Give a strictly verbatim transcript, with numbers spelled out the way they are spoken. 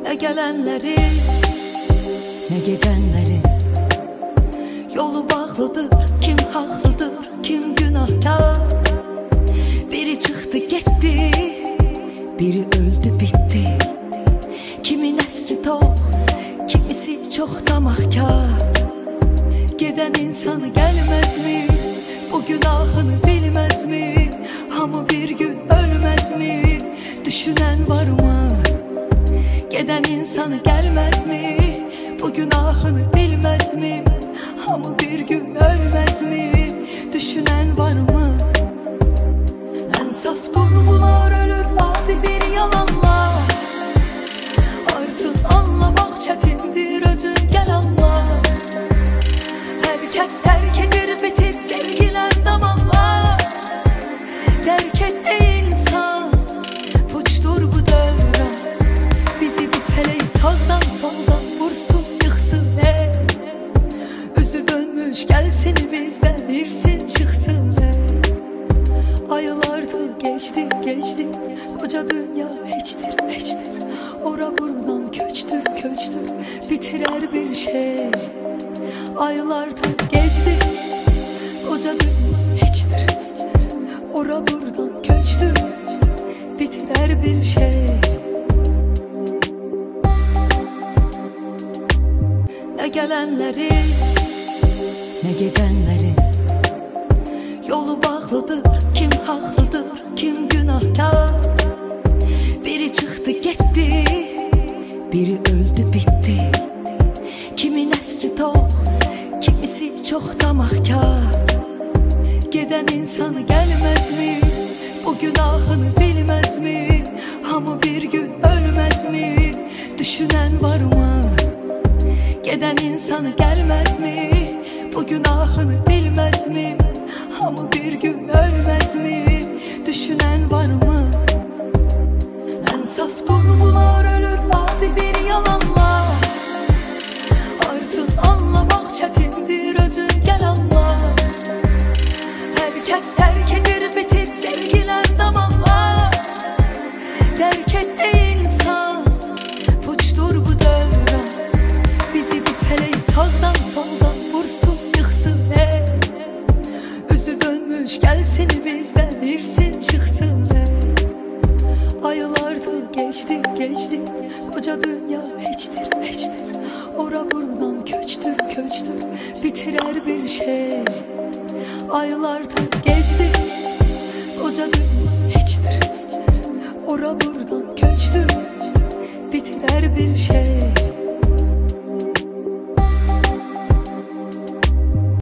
Ne gelenleri ne gidenleri, yolu bağlıdır, kim haklıdır, kim günahkar. Biri çıktı gitti, biri öldü bitti. Kimi nefsi tok, kimisi çok tamahkar. Giden insanı gelmez mi, bu günahını bilmez mi? Hamı bir gün ölmez mi, düşünen var mı? Giden insanı gelmez mi, bu günahını bilmez mi? Hamı bir gün ölmez mi, düşünen var mı? En saf duygular ölür adi bir yalanla. Artık anlamak çetindir, özün gel anla. Herkes terk edir bitir sevgiler zamanla. Terk et ey insan, puçtur bu dövran. Bizi bu feleği sağdan soldan vursun yıksın ey. Özü dönmüş gelsin bizden irsin çıksın ey. Aylardır geçti geçti, koca dünya hiçtir hiçtir. Ora buradan köçtür köçtür, bitirer bir şey. Aylardır geçti, koca dünya hiçtir. Ora buradan köçtür, bitirer bir şey. Ne gelenleri ne gidenleri, yolu bağlıdır, kim haklıdır, kim günahkar. Biri çıktı gitti, biri öldü bitti. Kimi nefsi tok, kimisi çok tamahkar. Giden insanı gelmez mi, bu günahını bilmez mi? Hamı bir gün ölmez mi, düşünen var mı? Giden insanı gelmez mi, bu günahını bilmez mi? Hamı bir gün ölmez mi, düşünen var mı? En saf duygular ölür adi bir yalanla. Artık anlamak çetindir, özün gel anla. Herkes terk edir bitir sevgiler zamanla. Terk et ey insan, puçtur bu dövran. Bizi bu feleği sağdan soldan vursun yıksın ey. Özü dönmüş gelsin bizden irsin çıksın ey. Aylardır geçti geçti, koca dünya hiçtir hiçtir. Ora buradan köçtür köçtür, bitirer bir şey. Aylardır geçti, koca dünya hiçtir. Ora buradan köçtür, bitirer bir şey.